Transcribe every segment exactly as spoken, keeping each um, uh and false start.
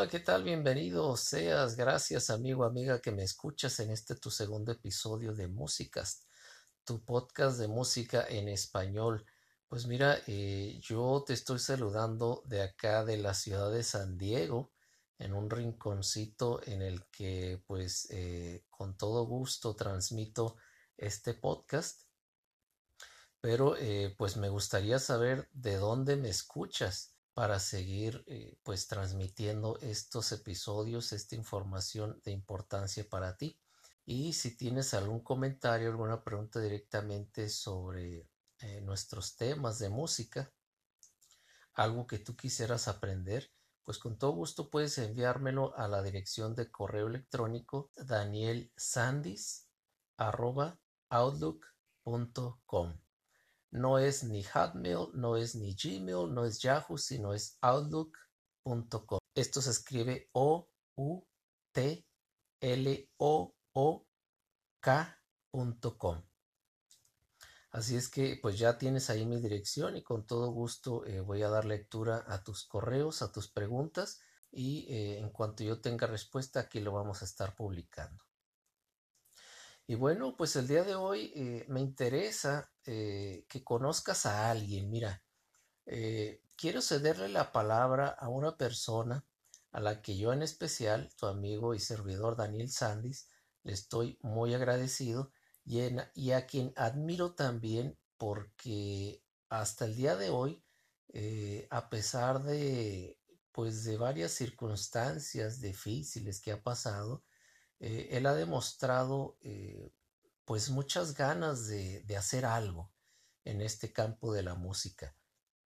Hola, ¿qué tal? Bienvenido seas. Gracias, amigo, amiga, que me escuchas en este tu segundo episodio de Musicast, tu podcast de música en español. Pues mira, eh, yo te estoy saludando de acá de la ciudad de San Diego, en un rinconcito en el que pues eh, con todo gusto transmito este podcast, pero eh, pues me gustaría saber de dónde me escuchas para seguir eh, pues transmitiendo estos episodios, esta información de importancia para ti. Y si tienes algún comentario, alguna pregunta directamente sobre eh, nuestros temas de música, algo que tú quisieras aprender, pues con todo gusto puedes enviármelo a la dirección de correo electrónico danielsandis@outlook.com. No es ni Hotmail, no es ni Gmail, no es Yahoo, sino es outlook punto com. Esto se escribe O U T L O O K punto com. Así es que pues ya tienes ahí mi dirección y con todo gusto eh, voy a dar lectura a tus correos, a tus preguntas y eh, en cuanto yo tenga respuesta aquí lo vamos a estar publicando. Y bueno, pues el día de hoy eh, me interesa eh, que conozcas a alguien. Mira, eh, quiero cederle la palabra a una persona a la que yo en especial, tu amigo y servidor Daniel Sandis, le estoy muy agradecido y, en- y a quien admiro también porque hasta el día de hoy, eh, a pesar de pues de varias circunstancias difíciles que ha pasado, eh, él ha demostrado eh, pues muchas ganas de, de hacer algo en este campo de la música.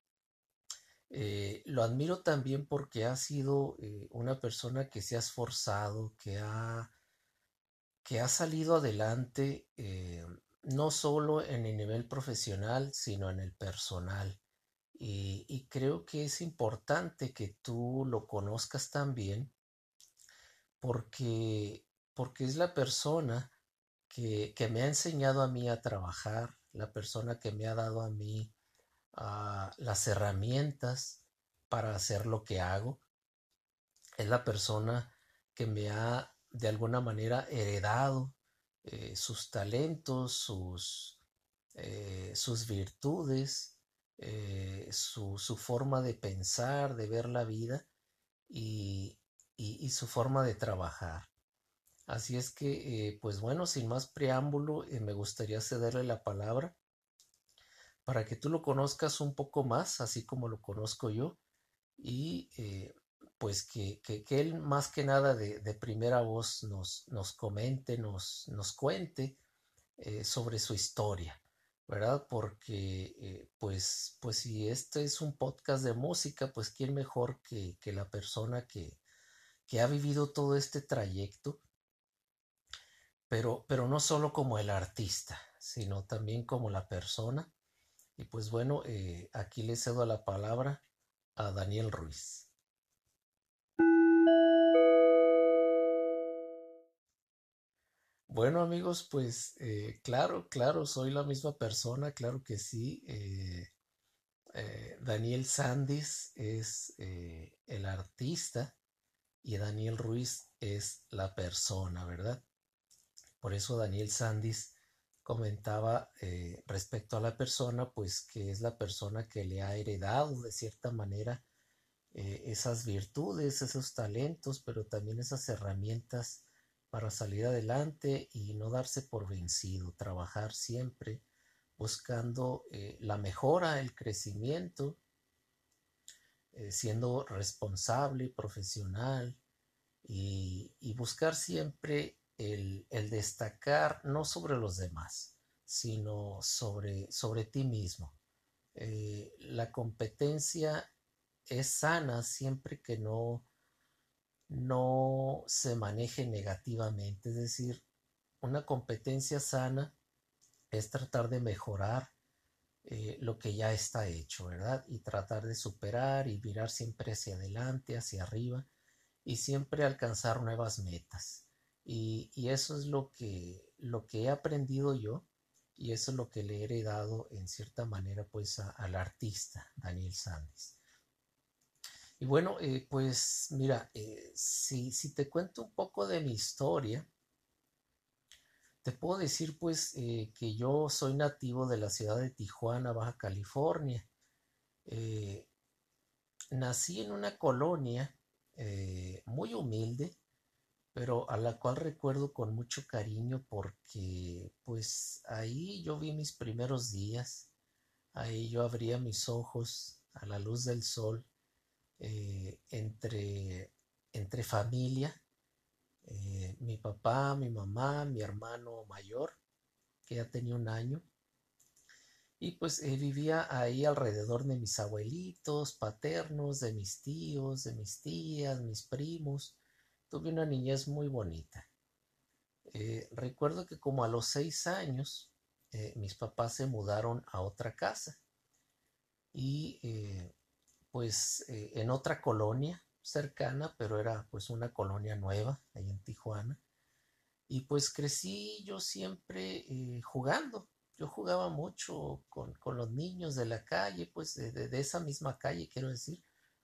Eh, lo admiro también porque ha sido eh, una persona que se ha esforzado, que ha, que ha salido adelante, eh, no solo en el nivel profesional, sino en el personal. Y, y creo que es importante que tú lo conozcas también porque, porque es la persona que, que me ha enseñado a mí a trabajar, la persona que me ha dado a mí ah, las herramientas para hacer lo que hago. Es la persona que me ha de alguna manera heredado eh, sus talentos, sus, eh, sus virtudes, eh, su, su forma de pensar, de ver la vida y, y- y su forma de trabajar. Así es que, eh, pues bueno, sin más preámbulo, eh, me gustaría cederle la palabra para que tú lo conozcas un poco más, así como lo conozco yo, y eh, pues que, que, que él más que nada de, de primera voz nos, nos comente, nos, nos cuente eh, sobre su historia, ¿verdad? Porque eh, pues, pues si este es un podcast de música, pues quién mejor que, que la persona que, que ha vivido todo este trayecto, pero, pero no solo como el artista, sino también como la persona. Y pues bueno, eh, aquí le cedo la palabra a Daniel Ruiz. Bueno amigos, pues eh, claro, claro, soy la misma persona, claro que sí. eh, eh, Daniel Sandis es eh, el artista y Daniel Ruiz es la persona, ¿verdad? Por eso Daniel Sandis comentaba eh, respecto a la persona, pues que es la persona que le ha heredado de cierta manera eh, esas virtudes, esos talentos, pero también esas herramientas para salir adelante y no darse por vencido, trabajar siempre buscando eh, la mejora, el crecimiento, eh, siendo responsable, profesional y, y buscar siempre el, el, destacar no sobre los demás, sino sobre, sobre ti mismo. Eh, la competencia es sana siempre que no, no se maneje negativamente. Es decir, una competencia sana es tratar de mejorar eh, lo que ya está hecho, ¿verdad? Y tratar de superar y mirar siempre hacia adelante, hacia arriba y siempre alcanzar nuevas metas. Y, y eso es lo que, lo que he aprendido yo y eso es lo que le he heredado en cierta manera pues a, al artista Daniel Sanders. Y bueno, eh, pues mira, eh, si, si te cuento un poco de mi historia, te puedo decir pues eh, que yo soy nativo de la ciudad de Tijuana, Baja California. Eh, Nací en una colonia eh, muy humilde, pero a la cual recuerdo con mucho cariño porque pues ahí yo vi mis primeros días, ahí yo abría mis ojos a la luz del sol, eh, entre, entre familia, eh, mi papá, mi mamá, mi hermano mayor, que ya tenía un año, y pues eh, vivía ahí alrededor de mis abuelitos paternos, de mis tíos, de mis tías, mis primos. Tuve una niñez muy bonita. Eh, recuerdo que como a los seis años, eh, mis papás se mudaron a otra casa y eh, pues eh, en otra colonia cercana, pero era pues una colonia nueva ahí en Tijuana. Y pues crecí yo siempre eh, jugando. Yo jugaba mucho con, con los niños de la calle, pues de, de- de esa misma calle, quiero decir,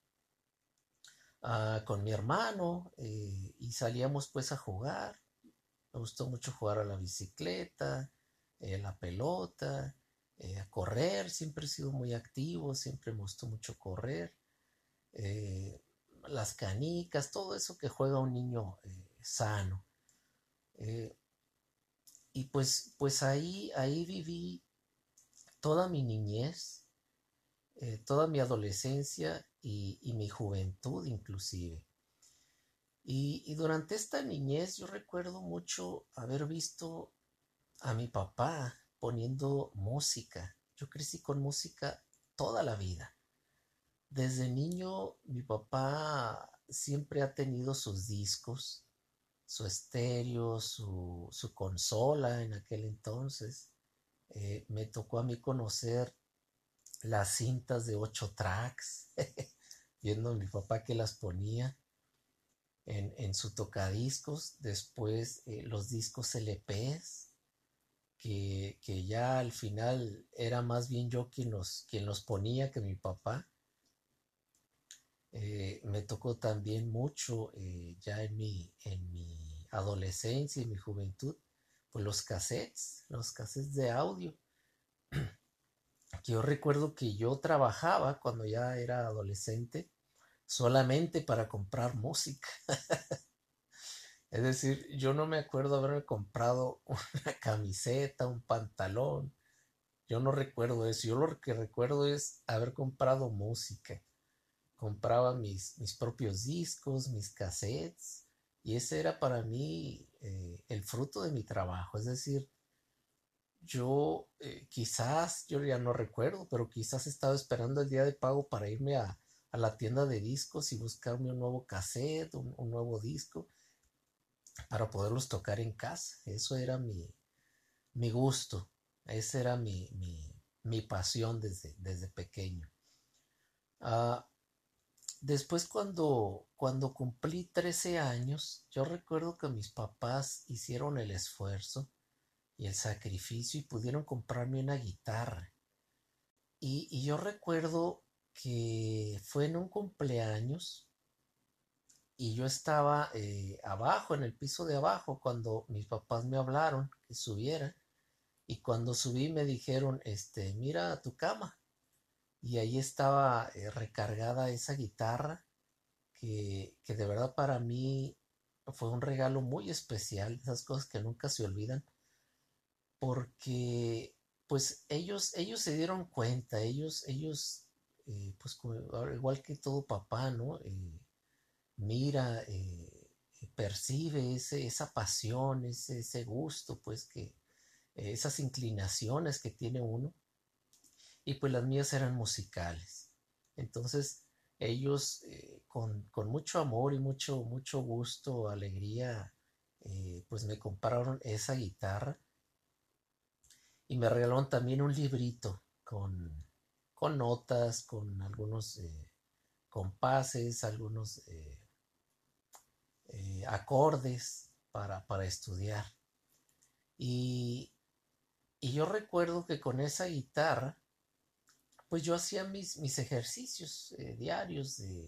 ah, con mi hermano, eh, y salíamos pues a jugar. Me gustó mucho jugar a la bicicleta, eh, la pelota, eh, a correr. Siempre he sido muy activo, siempre me gustó mucho correr. eh, las canicas, todo eso que juega un niño eh, sano. Eh, y pues, pues ahí, ahí viví toda mi niñez, eh, toda mi adolescencia y, y mi juventud inclusive. Y, y durante esta niñez yo recuerdo mucho haber visto a mi papá poniendo música. Yo crecí con música toda la vida. Desde niño mi papá siempre ha tenido sus discos, su estéreo, su, su consola en aquel entonces. Eh, me tocó a mí conocer las cintas de ocho tracks, viendo a mi papá que las ponía en, en su tocadiscos. Después eh, los discos L Ps, que, que ya al final era más bien yo quien los, quien los ponía que mi papá. Eh, me tocó también mucho eh, ya en mi, en mi adolescencia y mi juventud, pues los cassettes, los cassettes de audio. Que yo recuerdo que yo trabajaba cuando ya era adolescente solamente para comprar música. Es decir, yo no me acuerdo haberme comprado una camiseta, un pantalón. Yo no recuerdo eso. Yo lo que recuerdo es haber comprado música. Compraba mis, mis propios discos, mis cassettes. Y ese era para mí eh, el fruto de mi trabajo. Es decir, yo eh, quizás, yo ya no recuerdo, pero quizás estaba esperando el día de pago para irme a, a la tienda de discos y buscarme un nuevo cassette, un, un nuevo disco, para poderlos tocar en casa. Eso era mi, mi gusto, esa era mi, mi, mi pasión desde, desde pequeño. Ah, después cuando, cuando cumplí trece años, yo recuerdo que mis papás hicieron el esfuerzo y el sacrificio y pudieron comprarme una guitarra. Y, y yo recuerdo que fue en un cumpleaños y yo estaba eh, abajo, en el piso de abajo, cuando mis papás me hablaron que subiera. Y cuando subí me dijeron, este, mira a tu cama. Y ahí estaba eh, recargada esa guitarra que, que de verdad para mí fue un regalo muy especial, esas cosas que nunca se olvidan, porque pues ellos, ellos se dieron cuenta, ellos, ellos, eh, pues como- igual que todo papá, ¿no? Eh, mira, eh, percibe ese, esa pasión, ese, ese gusto, pues que eh, esas inclinaciones que tiene uno, y pues las mías eran musicales. Entonces ellos eh, con, con mucho amor y mucho, mucho gusto, alegría, eh, pues me compraron esa guitarra y me regalaron también un librito con, con notas, con algunos eh, compases, algunos eh, eh, acordes para, para estudiar. Y, y yo recuerdo que con esa guitarra, pues yo hacía mis, mis ejercicios eh, diarios de,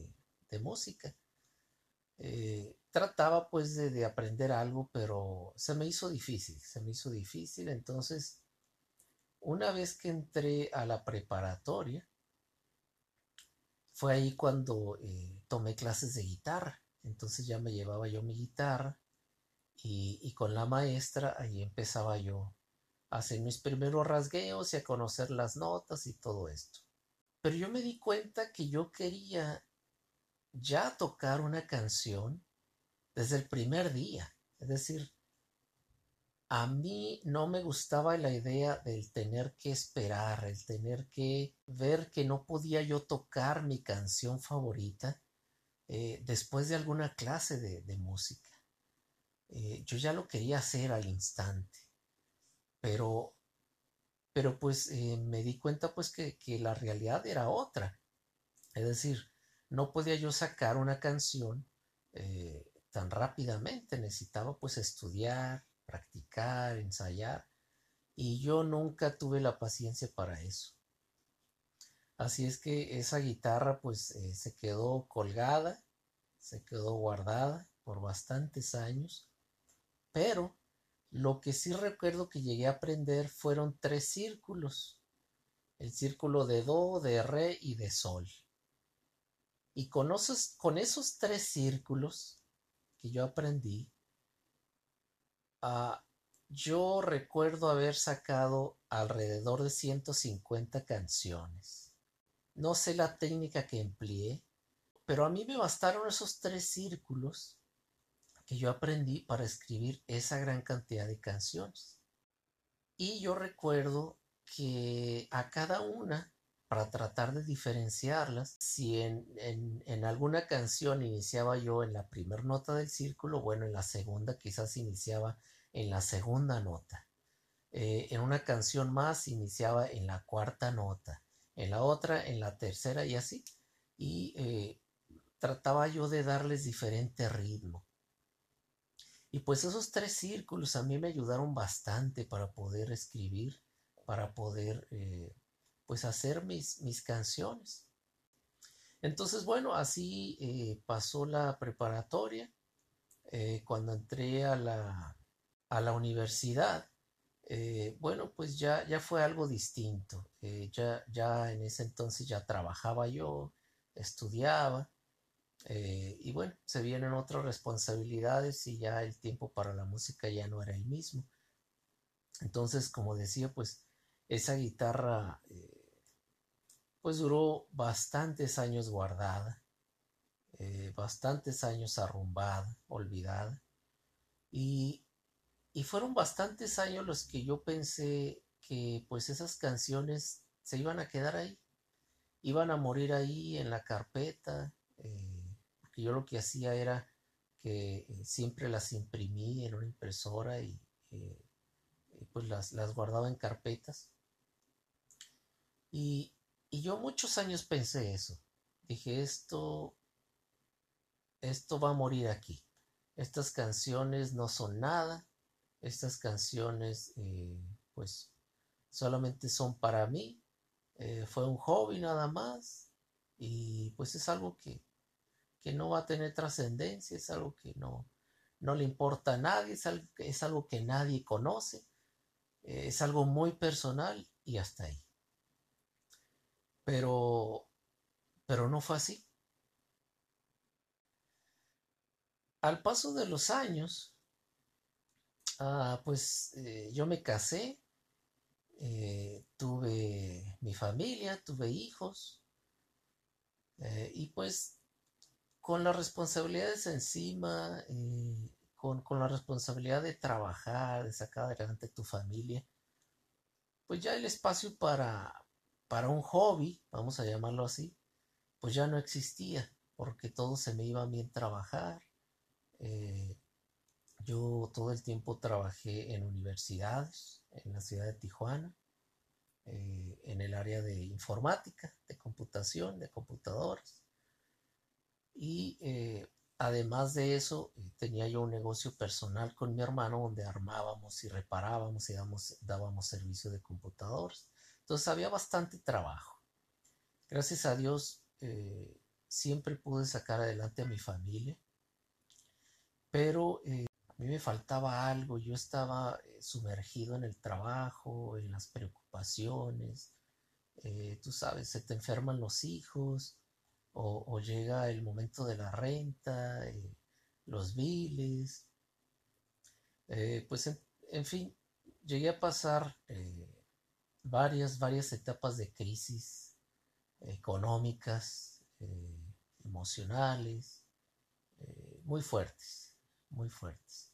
de música. Eh, trataba pues de, de aprender algo, pero se me hizo difícil, se me hizo difícil. Entonces, una vez que entré a la preparatoria, fue ahí cuando eh, tomé clases de guitarra. Entonces ya me llevaba yo mi guitarra y, y con la maestra ahí empezaba yo a hacer mis primeros rasgueos y a conocer las notas y todo esto. Pero yo me di cuenta que yo quería ya tocar una canción desde el primer día. Es decir, a mí no me gustaba la idea del tener que esperar, el tener que ver que no podía yo tocar mi canción favorita eh, después de alguna clase de, de música. Eh, yo ya lo quería hacer al instante, pero, pero pues eh, me di cuenta pues que, que la realidad era otra. Es decir, no podía yo sacar una canción eh, tan rápidamente. Necesitaba pues estudiar, practicar, ensayar. Y yo nunca tuve la paciencia para eso. Así es que esa guitarra pues eh, se quedó colgada, se quedó guardada por bastantes años. Pero lo que sí recuerdo que llegué a aprender fueron tres círculos. El círculo de do, de re y de sol. Y con esos, con esos tres círculos que yo aprendí, uh, yo recuerdo haber sacado alrededor de ciento cincuenta canciones. No sé la técnica que empleé, pero a mí me bastaron esos tres círculos que yo aprendí para escribir esa gran cantidad de canciones. Y yo recuerdo que a cada una, para tratar de diferenciarlas, si en, en, en alguna canción iniciaba yo en la primera nota del círculo, bueno, en la segunda quizás iniciaba en la segunda nota. Eh, en una canción más iniciaba en la cuarta nota, en la otra en la tercera y así. Y eh, trataba yo de darles diferente ritmo. Y pues esos tres círculos a mí me ayudaron bastante para poder escribir, para poder eh, pues hacer mis, mis canciones. Entonces, bueno, así eh, pasó la preparatoria. Eh, cuando entré a la, a la universidad, eh, bueno, pues ya, ya fue algo distinto. Eh, ya, ya en ese entonces ya trabajaba yo, estudiaba. Eh, y bueno, se vienen otras responsabilidades y ya el tiempo para la música ya no era el mismo. Entonces, como decía, pues esa guitarra eh, pues duró bastantes años guardada, eh, bastantes años arrumbada, olvidada. Y, y fueron bastantes años los que yo pensé que pues esas canciones se iban a quedar ahí, iban a morir ahí en la carpeta, eh, porque yo lo que hacía era que eh, siempre las imprimí en una impresora y eh, pues las, las guardaba en carpetas. Y, y yo muchos años pensé eso. Dije, esto, esto va a morir aquí. Estas canciones no son nada. Estas canciones, eh, pues, solamente son para mí. Eh, fue un hobby nada más. Y pues es algo que, que no va a tener trascendencia, es algo que no, no le importa a nadie, es algo, es algo que nadie conoce, eh, es algo muy personal y hasta ahí. Pero, pero no fue así. Al paso de los años, ah, pues eh, yo me casé, eh, tuve mi familia, tuve hijos, eh, y pues con las responsabilidades encima, eh, con, con la responsabilidad de trabajar, de sacar adelante tu familia, pues ya el espacio para, para un hobby, vamos a llamarlo así, pues ya no existía, porque todo se me iba a bien trabajar. Eh, yo todo el tiempo trabajé en universidades, en la ciudad de Tijuana, eh, en el área de informática, de computación, de computadoras. Y eh, además de eso, eh, tenía yo un negocio personal con mi hermano donde armábamos y reparábamos y dábamos, dábamos servicio de computadores. Entonces había bastante trabajo. Gracias a Dios, eh, siempre pude sacar adelante a mi familia, pero eh, a mí me faltaba algo. Yo estaba eh, sumergido en el trabajo, en las preocupaciones. Eh, tú sabes, se te enferman los hijos o, o llega el momento de la renta, eh, los biles, eh, pues en, en fin, llegué a pasar eh, varias, varias etapas de crisis económicas, eh, emocionales, eh, muy fuertes, muy fuertes.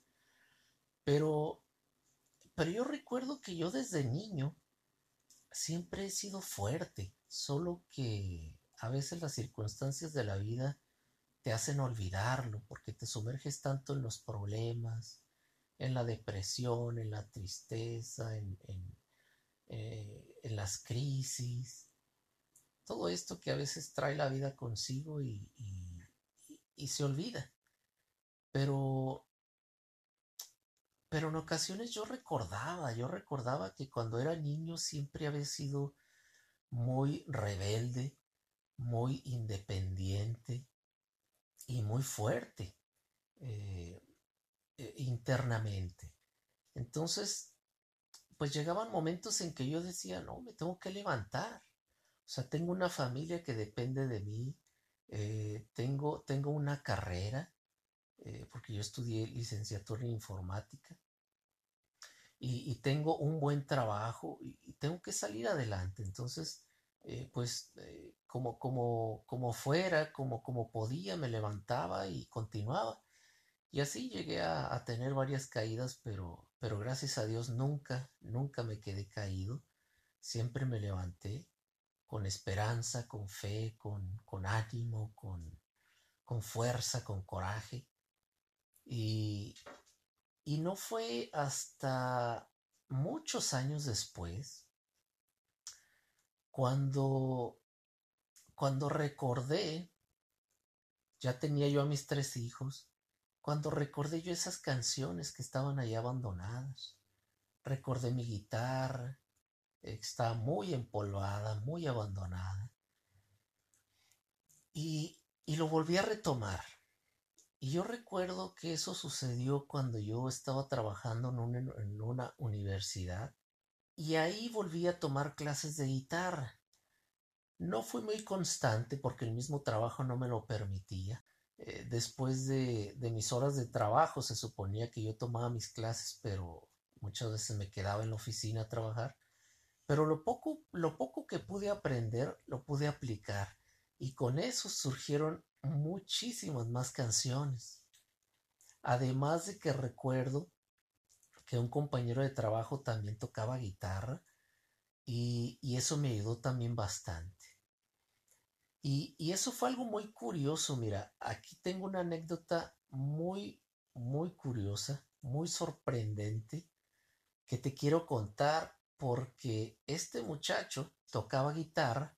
Pero, pero yo recuerdo que yo desde niño siempre he sido fuerte, solo que a veces las circunstancias de la vida te hacen olvidarlo porque te sumerges tanto en los problemas, en la depresión, en la tristeza, en, en, eh, en las crisis, todo esto que a veces trae la vida consigo y, y, y se olvida. Pero, pero en ocasiones yo recordaba, yo recordaba que cuando era niño siempre había sido muy rebelde, muy independiente y muy fuerte eh, eh, internamente. Entonces, pues llegaban momentos en que yo decía, no, me tengo que levantar. O sea, tengo una familia que depende de mí, eh, tengo, tengo una carrera, eh, porque yo estudié licenciatura en informática, y, y tengo un buen trabajo y, y tengo que salir adelante. Entonces, eh, pues eh, como, como, como fuera, como, como podía, me levantaba y continuaba. Y así llegué a, a tener varias caídas, pero, pero gracias a Dios nunca, nunca me quedé caído. Siempre me levanté con esperanza, con fe, con, con ánimo, con, con fuerza, con coraje. Y, y no fue hasta muchos años después cuando, cuando recordé, ya tenía yo a mis tres hijos, cuando recordé yo esas canciones que estaban ahí abandonadas. Recordé mi guitarra, eh, que estaba muy empolvada, muy abandonada. Y, y lo volví a retomar. Y yo recuerdo que eso sucedió cuando yo estaba trabajando en una, en una universidad y ahí volví a tomar clases de guitarra. No fui muy constante porque el mismo trabajo no me lo permitía. Eh, después de, de mis horas de trabajo se suponía que yo tomaba mis clases, pero muchas veces me quedaba en la oficina a trabajar. Pero lo poco, lo poco que pude aprender lo pude aplicar y con eso surgieron muchísimas más canciones. Además de que recuerdo que un compañero de trabajo también tocaba guitarra y, y eso me ayudó también bastante. Y, y eso fue algo muy curioso. Mira, aquí tengo una anécdota muy, muy curiosa, muy sorprendente, que te quiero contar porque este muchacho tocaba guitarra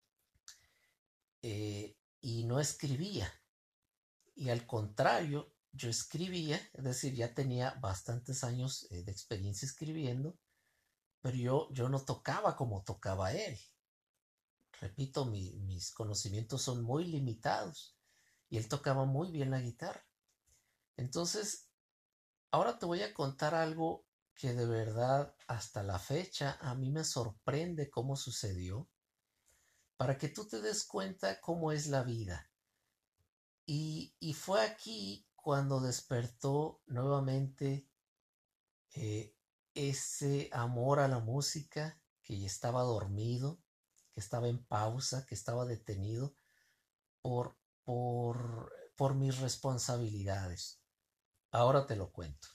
eh, y no escribía. Y al contrario, yo escribía, es decir, ya tenía bastantes años eh, de experiencia escribiendo, pero yo, yo no tocaba como tocaba él. Repito, mi, mis conocimientos son muy limitados y él tocaba muy bien la guitarra. Entonces, ahora te voy a contar algo que de verdad hasta la fecha a mí me sorprende cómo sucedió, para que tú te des cuenta cómo es la vida. Y, y fue aquí cuando despertó nuevamente eh, ese amor a la música que ya estaba dormido, que estaba en pausa, que estaba detenido por, por, por mis responsabilidades. Ahora te lo cuento.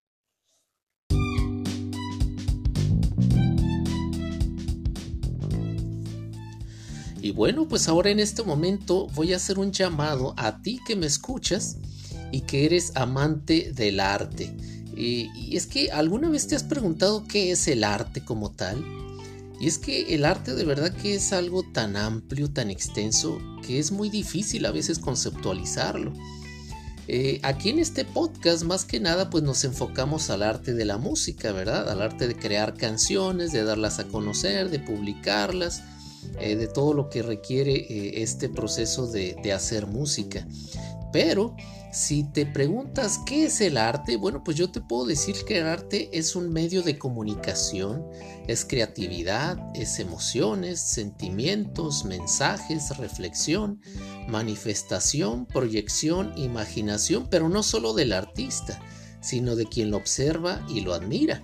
Y bueno, pues ahora en este momento voy a hacer un llamado a ti que me escuchas y que eres amante del arte. Y, y es que alguna vez te has preguntado qué es el arte como tal. Y es que el arte de verdad que es algo tan amplio, tan extenso, que es muy difícil a veces conceptualizarlo. Eh, aquí en este podcast más que nada pues nos enfocamos al arte de la música, ¿verdad? Al arte de crear canciones, de darlas a conocer, de publicarlas, eh, de todo lo que requiere eh, este proceso de, de hacer música. Pero si te preguntas qué es el arte, bueno, pues yo te puedo decir que el arte es un medio de comunicación, es creatividad, es emociones, sentimientos, mensajes, reflexión, manifestación, proyección, imaginación, pero no solo del artista, sino de quien lo observa y lo admira.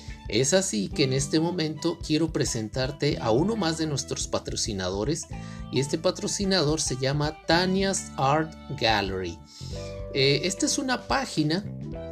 Es así que en este momento quiero presentarte a uno más de nuestros patrocinadores, y este patrocinador se llama Tania's Art Gallery. Eh, esta es una página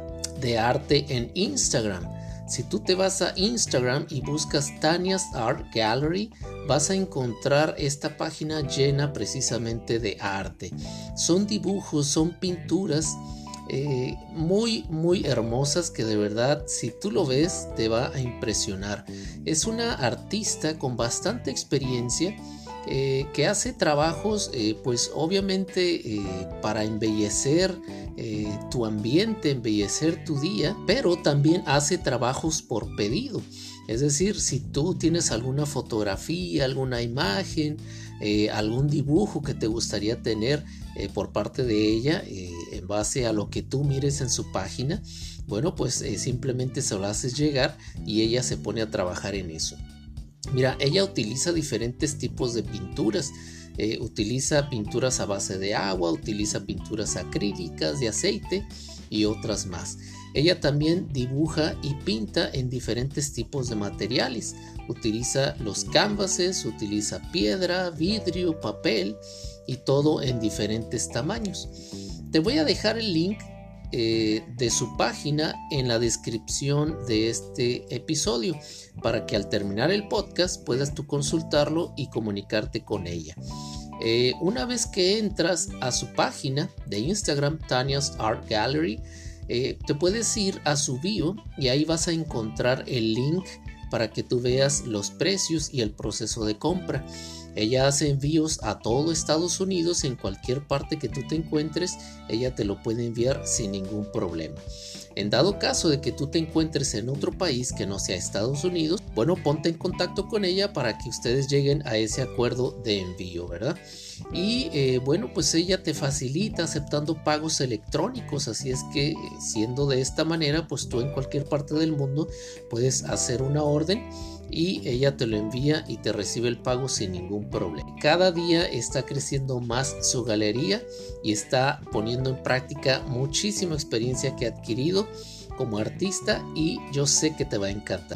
de arte en Instagram. Si tú te vas a Instagram y buscas Tania's Art Gallery, vas a encontrar esta página llena precisamente de arte. Son dibujos, son pinturas Eh, muy muy hermosas que de verdad, si tú lo ves, te va a impresionar. Es una artista con bastante experiencia, eh, que hace trabajos eh, pues obviamente eh, para embellecer eh, tu ambiente, embellecer tu día, pero también hace trabajos por pedido. Es decir, si tú tienes alguna fotografía, alguna imagen, eh, algún dibujo que te gustaría tener eh, por parte de ella, eh, en base a lo que tú mires en su página, bueno, pues eh, simplemente se lo haces llegar y ella se pone a trabajar en eso. Mira, ella utiliza diferentes tipos de pinturas. Eh, utiliza pinturas a base de agua, utiliza pinturas acrílicas, de aceite y otras más. Ella también dibuja y pinta en diferentes tipos de materiales. Utiliza los canvases, utiliza piedra, vidrio, papel y todo en diferentes tamaños. Te voy a dejar el link eh, de su página en la descripción de este episodio, para que al terminar el podcast puedas tú consultarlo y comunicarte con ella. Eh, una vez que entras a su página de Instagram, Tania's Art Gallery, eh, te puedes ir a su bio y ahí vas a encontrar el link para que tú veas los precios y el proceso de compra. Ella hace envíos a todo Estados Unidos. En cualquier parte que tú te encuentres, ella te lo puede enviar sin ningún problema. En dado caso de que tú te encuentres en otro país que no sea Estados Unidos, bueno, ponte en contacto con ella para que ustedes lleguen a ese acuerdo de envío, ¿verdad? Y eh, bueno, pues ella te facilita aceptando pagos electrónicos, así es que siendo de esta manera, pues tú en cualquier parte del mundo puedes hacer una orden y ella te lo envía y te recibe el pago sin ningún problema. Cada día está creciendo más su galería y está poniendo en práctica muchísima experiencia que ha adquirido como artista, y yo sé que te va a encantar.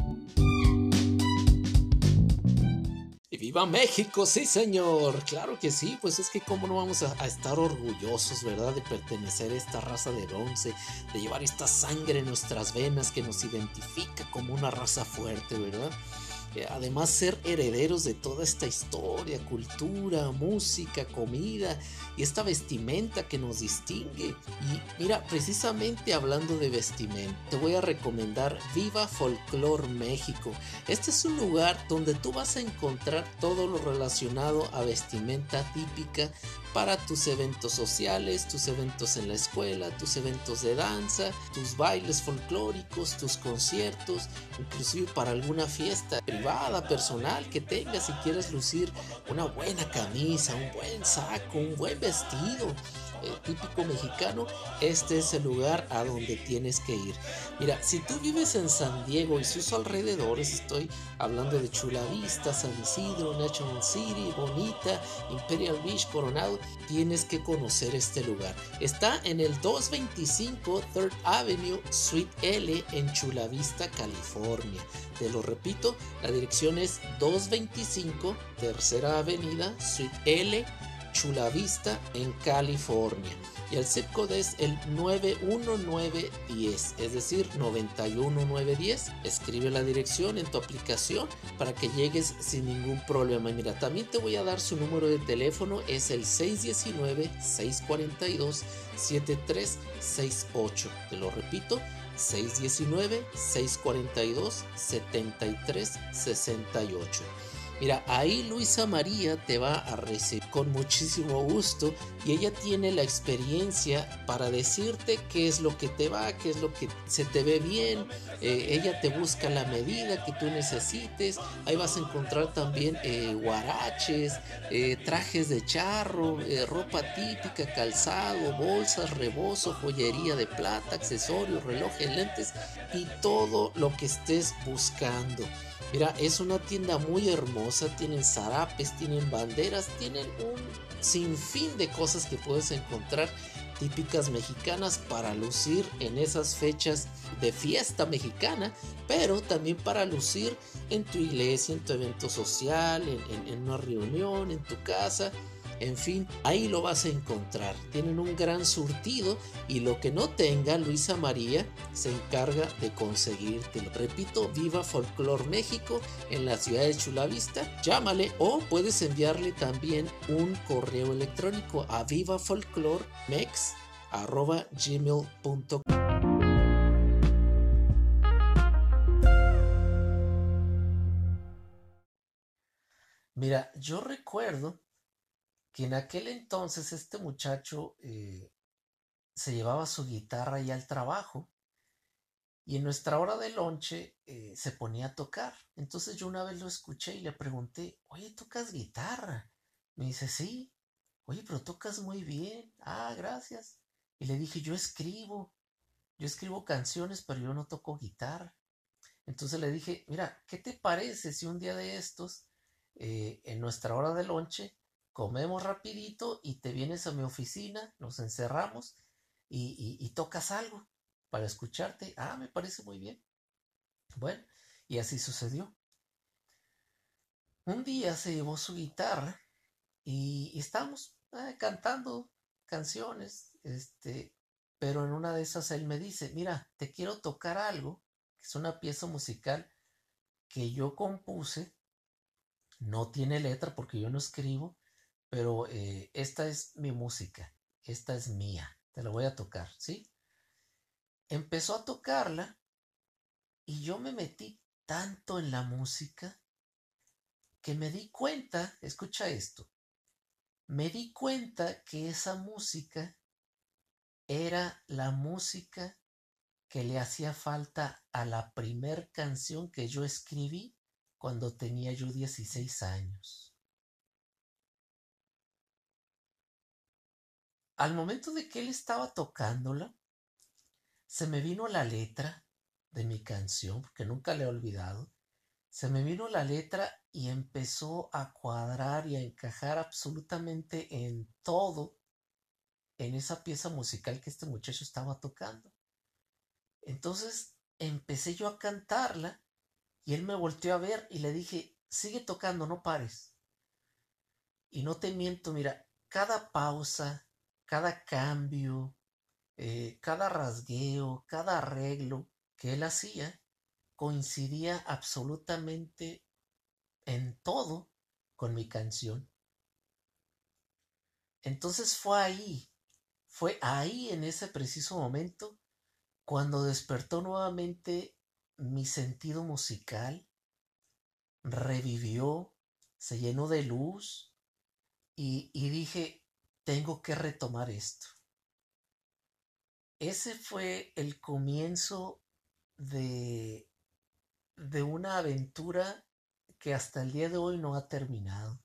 ¡Y viva México! ¡Sí, señor! Claro que sí, pues es que cómo no vamos a, a estar orgullosos, ¿verdad? De pertenecer a esta raza de bronce, de llevar esta sangre en nuestras venas que nos identifica como una raza fuerte, ¿verdad? Además, ser herederos de toda esta historia, cultura, música, comida y esta vestimenta que nos distingue. Y mira, precisamente hablando de vestimenta, te voy a recomendar Viva Folklore México. Este es un lugar donde tú vas a encontrar todo lo relacionado a vestimenta típica para tus eventos sociales, tus eventos en la escuela, tus eventos de danza, tus bailes folclóricos, tus conciertos, inclusive para alguna fiesta privada, personal que tengas, si quieres lucir una buena camisa, un buen saco, un buen vestido eh, típico mexicano. Este es el lugar a donde tienes que ir. Mira, si tú vives en San Diego y sus alrededores, estoy hablando de Chula Vista, San Isidro, National City, Bonita, Imperial Beach, Coronado, tienes que conocer este lugar. Está en el doscientos veinticinco Third Avenue, Suite L, en Chula Vista, California. Te lo repito, la dirección es doscientos veinticinco Tercera Avenida, Suite L, Chula Vista, en California. Y el zip code es el nueve uno nueve uno cero, es decir, noventa y uno nueve diez. Escribe la dirección en tu aplicación para que llegues sin ningún problema. Y mira, también te voy a dar su número de teléfono, es el seis uno nueve, seis cuatro dos, siete tres seis ocho. Te lo repito, seis uno nueve, seis cuatro dos, siete tres seis ocho. Mira, ahí Luisa María te va a recibir con muchísimo gusto y ella tiene la experiencia para decirte qué es lo que te va, qué es lo que se te ve bien. Eh, ella te busca la medida que tú necesites. Ahí vas a encontrar también eh, guaraches, eh, trajes de charro, eh, ropa típica, calzado, bolsas, rebozo, joyería de plata, accesorios, relojes, lentes y todo lo que estés buscando. Mira, es una tienda muy hermosa, tienen zarapes, tienen banderas, tienen un sinfín de cosas que puedes encontrar típicas mexicanas para lucir en esas fechas de fiesta mexicana, pero también para lucir en tu iglesia, en tu evento social, en, en, en una reunión, en tu casa. En fin, ahí lo vas a encontrar. Tienen un gran surtido y lo que no tenga Luisa María se encarga de conseguírtelo. Repito, Viva Folklore México en la ciudad de Chulavista. Llámale o puedes enviarle también un correo electrónico a vivafolcloremex arroba gmail punto com. Mira, yo recuerdo que en aquel entonces este muchacho eh, se llevaba su guitarra ya al trabajo y en nuestra hora de lonche eh, se ponía a tocar. Entonces yo una vez lo escuché y le pregunté, oye, ¿tocas guitarra? Me dice, sí. Oye, pero tocas muy bien. Ah, gracias. Y le dije, yo escribo, yo escribo canciones, pero yo no toco guitarra. Entonces le dije, mira, ¿qué te parece si un día de estos, eh, en nuestra hora de lonche, comemos rapidito y te vienes a mi oficina, nos encerramos y, y, y tocas algo para escucharte? Ah, me parece muy bien. Bueno, y así sucedió. Un día se llevó su guitarra y, y estábamos eh, cantando canciones, este, pero en una de esas él me dice, mira, te quiero tocar algo, que es una pieza musical que yo compuse. No tiene letra porque yo no escribo, pero eh, esta es mi música, esta es mía, te la voy a tocar, ¿sí? Empezó a tocarla y yo me metí tanto en la música que me di cuenta, escucha esto, me di cuenta que esa música era la música que le hacía falta a la primer canción que yo escribí cuando tenía yo dieciséis años. Al momento de que él estaba tocándola, se me vino la letra de mi canción, porque nunca la he olvidado. Se me vino la letra y empezó a cuadrar y a encajar absolutamente en todo en esa pieza musical que este muchacho estaba tocando. Entonces empecé yo a cantarla y él me volteó a ver y le dije, sigue tocando, no pares. Y no te miento, mira, cada pausa, cada cambio, eh, cada rasgueo, cada arreglo que él hacía coincidía absolutamente en todo con mi canción. Entonces fue ahí, fue ahí en ese preciso momento cuando despertó nuevamente mi sentido musical, revivió, se llenó de luz y, y dije, tengo que retomar esto. Ese fue el comienzo de, de una aventura que hasta el día de hoy no ha terminado.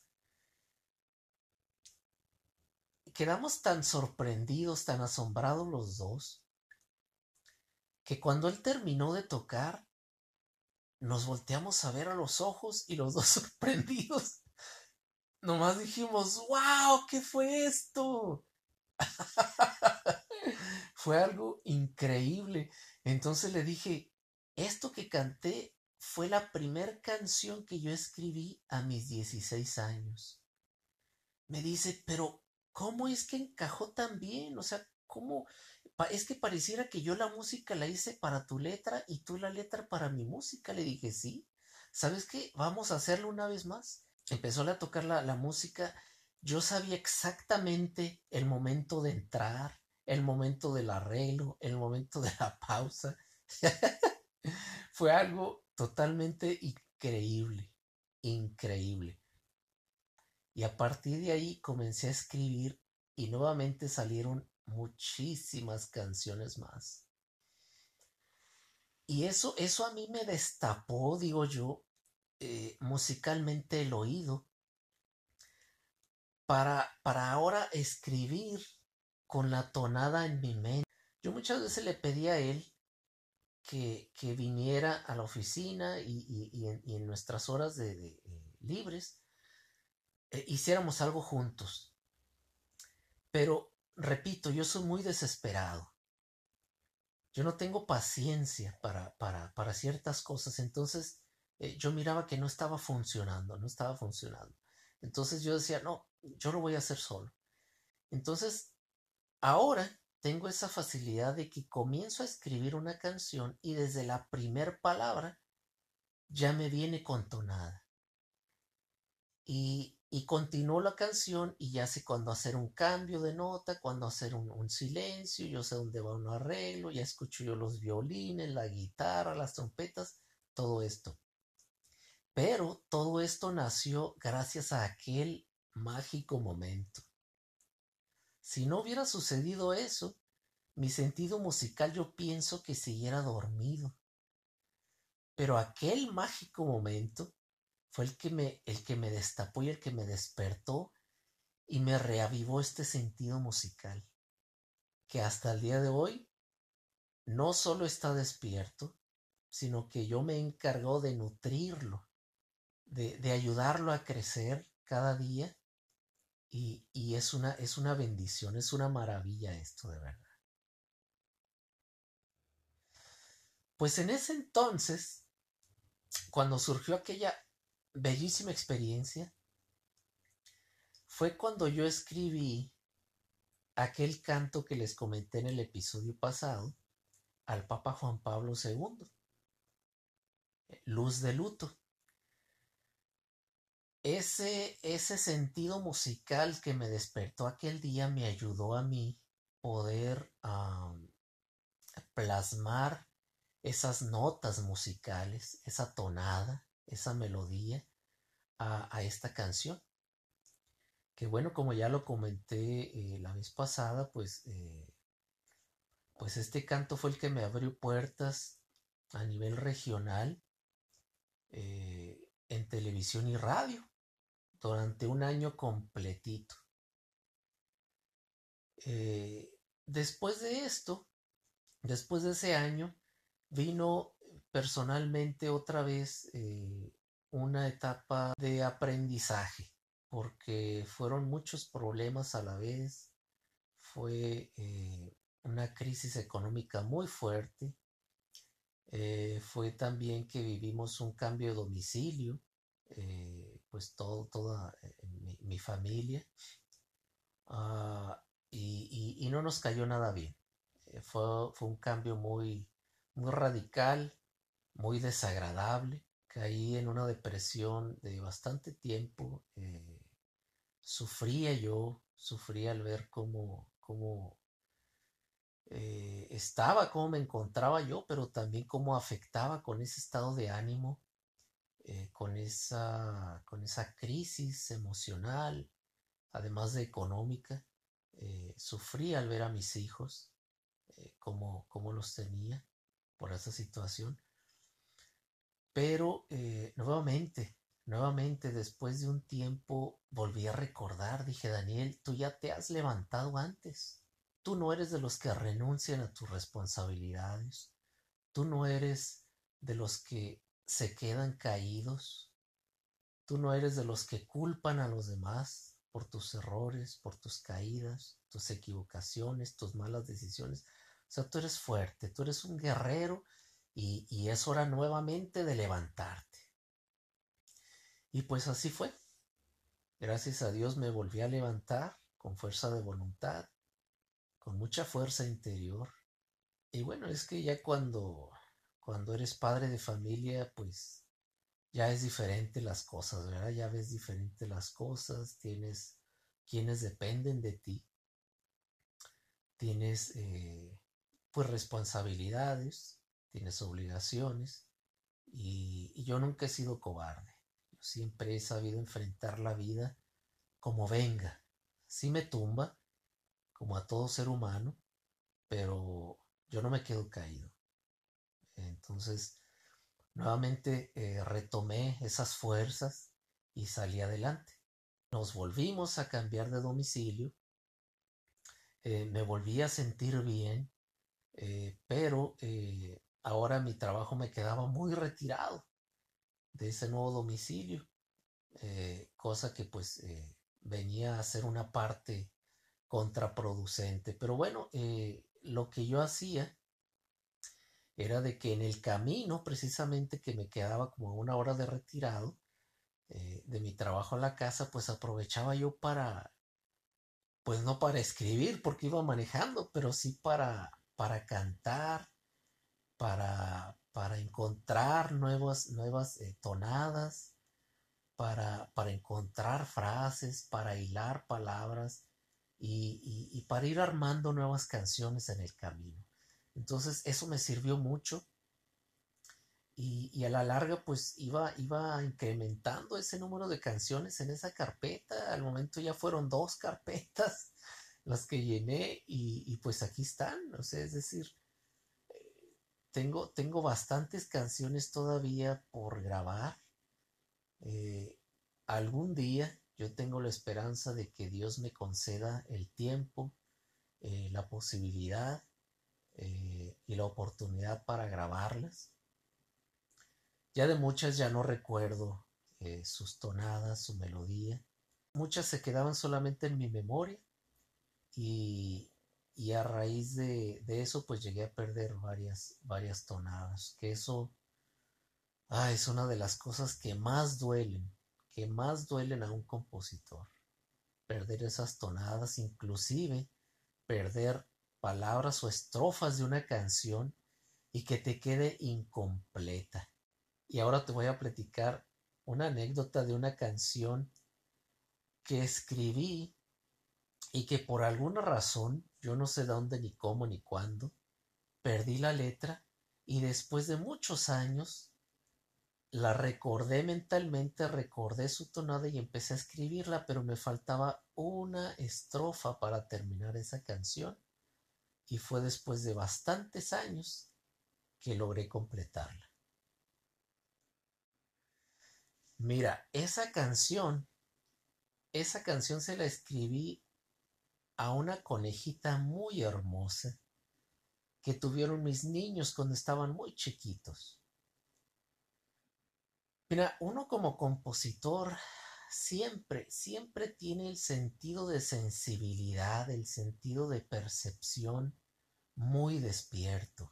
Quedamos tan sorprendidos, tan asombrados los dos, que cuando él terminó de tocar, nos volteamos a ver a los ojos y los dos sorprendidos, nomás dijimos, wow, ¿qué fue esto? Fue algo increíble. Entonces le dije, esto que canté fue la primera canción que yo escribí a mis dieciséis años. Me dice, pero ¿cómo es que encajó tan bien? O sea, ¿cómo? Pa- es que pareciera que yo la música la hice para tu letra y tú la letra para mi música. Le dije, sí. ¿Sabes qué? Vamos a hacerlo una vez más. Empezó a tocar la, la música. Yo sabía exactamente el momento de entrar, el momento del arreglo, el momento de la pausa. Fue algo totalmente increíble, increíble. Y a partir de ahí comencé a escribir y nuevamente salieron muchísimas canciones más. Y eso, eso a mí me destapó, digo yo, eh, musicalmente el oído para, para ahora escribir con la tonada en mi mente. Yo muchas veces le pedí a él que, que viniera a la oficina y, y- y en, y en nuestras horas de, de, eh, libres eh, hiciéramos algo juntos. Pero, repito, yo soy muy desesperado. Yo no tengo paciencia para, para, para ciertas cosas. Entonces, eh, yo miraba que no estaba funcionando, no estaba funcionando. Entonces yo decía, no, yo lo voy a hacer solo. Entonces, ahora tengo esa facilidad de que comienzo a escribir una canción y desde la primer palabra ya me viene con tonada. Y, y continúo la canción y ya sé cuándo hacer un cambio de nota, cuándo hacer un, un silencio, yo sé dónde va un arreglo, ya escucho yo los violines, la guitarra, las trompetas, todo esto. Pero todo esto nació gracias a aquel mágico momento. Si no hubiera sucedido eso, mi sentido musical yo pienso que siguiera dormido. Pero aquel mágico momento fue el que me, el que me destapó y el que me despertó y me reavivó este sentido musical, que hasta el día de hoy no solo está despierto, sino que yo me encargo de nutrirlo, de, de ayudarlo a crecer cada día y, y es, una, es una bendición, es una maravilla esto de verdad. Pues en ese entonces, cuando surgió aquella bellísima experiencia, fue cuando yo escribí aquel canto que les comenté en el episodio pasado al Papa Juan Pablo segundo, Luz de Luto. Ese, ese sentido musical que me despertó aquel día me ayudó a mí poder um, plasmar esas notas musicales, esa tonada, esa melodía a, a esta canción. Que bueno, como ya lo comenté eh, la vez pasada, pues, eh, pues este canto fue el que me abrió puertas a nivel regional eh, en televisión y radio durante un año completito. Eh, después de esto, después de ese año, vino personalmente otra vez eh, una etapa de aprendizaje, porque fueron muchos problemas a la vez, fue eh, una crisis económica muy fuerte, eh, fue también que vivimos un cambio de domicilio, eh, pues todo, toda eh, mi, mi familia, uh, y, y, y, no nos cayó nada bien. Eh, fue, fue un cambio muy, muy radical, muy desagradable. Caí en una depresión de bastante tiempo. Eh, sufría yo, sufría al ver cómo, cómo eh, estaba, cómo me encontraba yo, pero también cómo afectaba con ese estado de ánimo, eh, con, esa, con esa crisis emocional, además de económica. Eh, sufrí al ver a mis hijos, eh, cómo, cómo los tenía por esa situación. Pero eh, nuevamente, nuevamente después de un tiempo volví a recordar, dije, Daniel, tú ya te has levantado antes. Tú no eres de los que renuncian a tus responsabilidades. Tú no eres de los que se quedan caídos. Tú no eres de los que culpan a los demás por tus errores, por tus caídas, tus equivocaciones, tus malas decisiones. O sea, tú eres fuerte, tú eres un guerrero y, y es hora nuevamente de levantarte. Y pues así fue. Gracias a Dios me volví a levantar con fuerza de voluntad, con mucha fuerza interior. Y bueno, es que ya cuando, cuando eres padre de familia, pues ya es diferente las cosas, ¿verdad? Ya ves diferente las cosas, tienes quienes dependen de ti, tienes eh, pues responsabilidades, tienes obligaciones y, y yo nunca he sido cobarde. siempre he sabido enfrentar la vida como venga. Sí me tumba, como a todo ser humano, pero yo no me quedo caído. Entonces, nuevamente eh, retomé esas fuerzas y salí adelante. Nos volvimos a cambiar de domicilio, eh, me volví a sentir bien, eh, pero eh, ahora mi trabajo me quedaba muy retirado de ese nuevo domicilio, eh, cosa que pues eh, venía a ser una parte contraproducente. Pero bueno, eh, lo que yo hacía era de que en el camino, precisamente que me quedaba como una hora de retirado eh, de mi trabajo a la casa, pues aprovechaba yo para, pues no para escribir porque iba manejando, pero sí para, para cantar, para, para encontrar nuevas, nuevas eh, tonadas, para, para encontrar frases, para hilar palabras y, y, y para ir armando nuevas canciones en el camino. Entonces eso me sirvió mucho y, y a la larga pues iba, iba incrementando ese número de canciones en esa carpeta. Al momento ya fueron dos carpetas las que llené y, y pues aquí están. O sea, es decir, tengo, tengo bastantes canciones todavía por grabar. Eh, algún día yo tengo la esperanza de que Dios me conceda el tiempo, eh, la posibilidad eh, y la oportunidad para grabarlas. Ya de muchas ya no recuerdo eh, sus tonadas, su melodía. Muchas se quedaban solamente en mi memoria y, y a raíz de, de, eso pues llegué a perder varias, varias tonadas. Que eso ah, es una de las cosas que más duelen, que más duelen a un compositor. Perder esas tonadas, inclusive perder palabras o estrofas de una canción y que te quede incompleta. Y ahora te voy a platicar una anécdota de una canción que escribí y que por alguna razón, yo no sé de dónde, ni cómo, ni cuándo, perdí la letra y después de muchos años la recordé mentalmente, recordé su tonada y empecé a escribirla, pero me faltaba una estrofa para terminar esa canción y fue después de bastantes años que logré completarla. Mira, esa canción, esa canción se la escribí a una conejita muy hermosa que tuvieron mis niños cuando estaban muy chiquitos. Mira, uno como compositor siempre, siempre tiene el sentido de sensibilidad, el sentido de percepción muy despierto.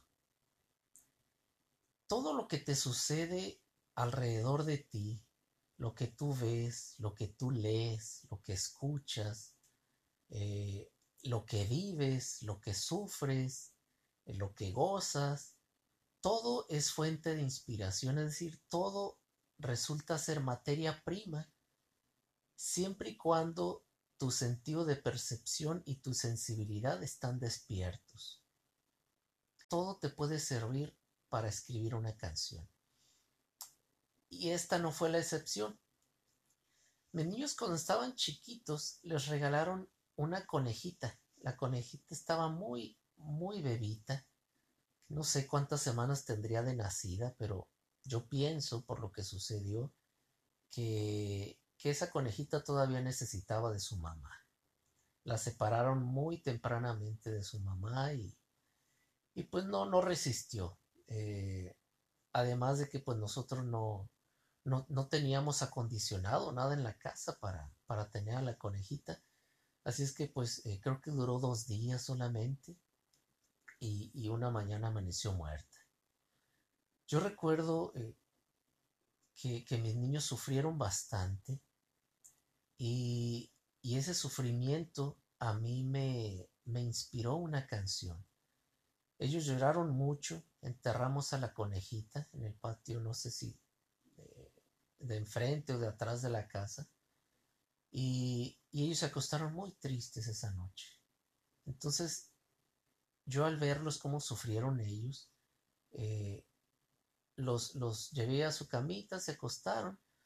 Todo lo que te sucede alrededor de ti, lo que tú ves, lo que tú lees, lo que escuchas, eh, lo que vives, lo que sufres, eh, lo que gozas, todo es fuente de inspiración, es decir, todo resulta ser materia prima siempre y cuando tu sentido de percepción y tu sensibilidad están despiertos. Todo te puede servir para escribir una canción. Y esta no fue la excepción. Mis niños cuando estaban chiquitos les regalaron una conejita. La conejita estaba muy, muy bebita. No sé cuántas semanas tendría de nacida, pero yo pienso por lo que sucedió que, que esa conejita todavía necesitaba de su mamá. La separaron muy tempranamente de su mamá y, y pues no, no resistió. Eh, además de que pues nosotros no, no, no teníamos acondicionado nada en la casa para, para tener a la conejita. Así es que pues eh, creo que duró dos días solamente y, y una mañana amaneció muerta. Yo recuerdo eh, que, que mis niños sufrieron bastante y, y ese sufrimiento a mí me, me inspiró una canción. Ellos lloraron mucho, enterramos a la conejita en el patio, no sé si de, de enfrente o de atrás de la casa, y, y ellos se acostaron muy tristes esa noche. Entonces, yo al verlos cómo sufrieron ellos, eh, los, los llevé a su camita, se acostaron,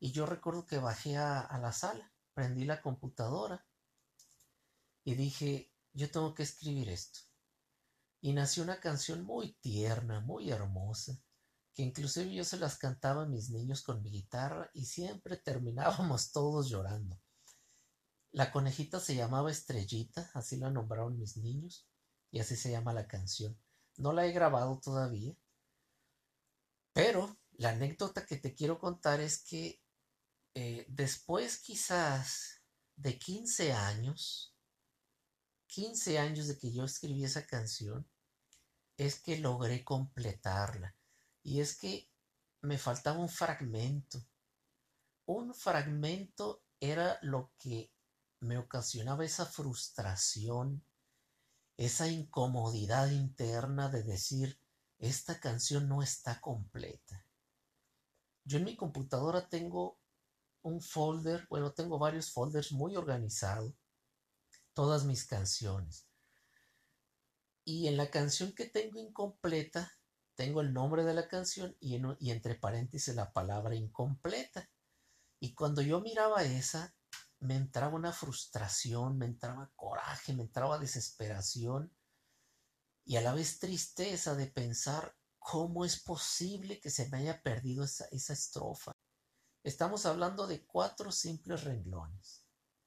Y yo recuerdo que bajé a, a la sala, prendí la computadora y dije, yo tengo que escribir esto. Y nació una canción muy tierna, muy hermosa, que inclusive yo se las cantaba a mis niños con mi guitarra y siempre terminábamos todos llorando. La conejita se llamaba Estrellita, así la nombraron mis niños, y así se llama la canción. No la he grabado todavía, pero la anécdota que te quiero contar es que eh, después quizás de quince años, quince años de que yo escribí esa canción, es que logré completarla. Y es que me faltaba un fragmento. Un fragmento era lo que me ocasionaba esa frustración, esa incomodidad interna de decir, esta canción no está completa. Yo en mi computadora tengo un folder, bueno, tengo varios folders muy organizados, todas mis canciones. Y en la canción que tengo incompleta, tengo el nombre de la canción y, en, y entre paréntesis la palabra incompleta. Y cuando yo miraba esa, me entraba una frustración, me entraba coraje, me entraba desesperación y a la vez tristeza de pensar cómo es posible que se me haya perdido esa, esa estrofa. Estamos hablando de cuatro simples renglones,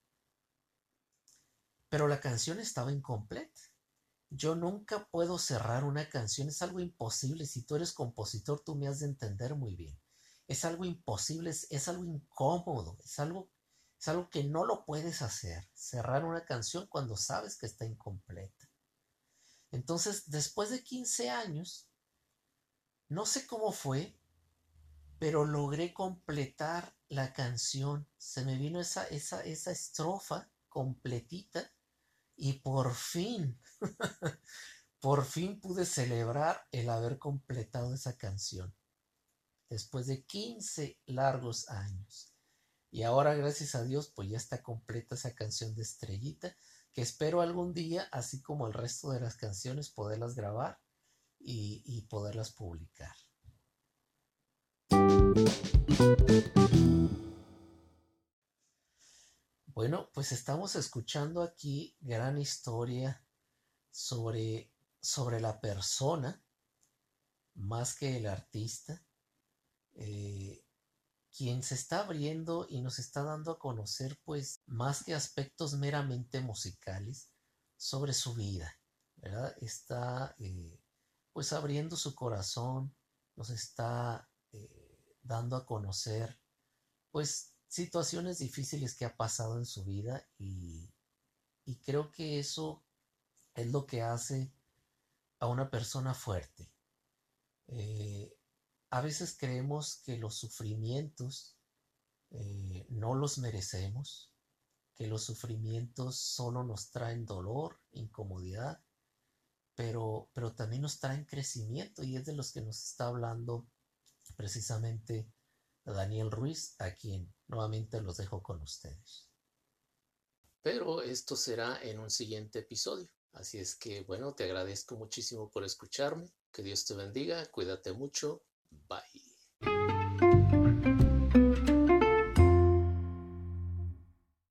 pero la canción estaba incompleta. Yo nunca puedo cerrar una canción, es algo imposible. Si tú eres compositor, tú me has de entender muy bien. Es algo imposible, es, es algo incómodo, es algo, es algo que no lo puedes hacer. Cerrar una canción cuando sabes que está incompleta. Entonces, después de quince años, no sé cómo fue, pero logré completar la canción. Se me vino esa, esa, esa estrofa completita y por fin Por fin pude celebrar el haber completado esa canción, después de quince largos años. Y ahora, gracias a Dios, pues ya está completa esa canción de Estrellita, que espero algún día, así como el resto de las canciones, poderlas grabar y, y poderlas publicar. Bueno, pues estamos escuchando aquí gran historia sobre, sobre la persona, más que el artista. Eh, quien se está abriendo y nos está dando a conocer, pues, más que aspectos meramente musicales, sobre su vida, ¿verdad? Está, eh, pues, abriendo su corazón, nos está eh, dando a conocer, pues, situaciones difíciles que ha pasado en su vida y, y creo que eso es lo que hace a una persona fuerte. Eh, a veces creemos que los sufrimientos eh, no los merecemos, que los sufrimientos solo nos traen dolor, incomodidad, pero, pero también nos traen crecimiento y es de los que nos está hablando precisamente Daniel Ruiz, a quien nuevamente los dejo con ustedes. Pero esto será en un siguiente episodio. Así es que, bueno, te agradezco muchísimo por escucharme. Que Dios te bendiga. Cuídate mucho. Bye.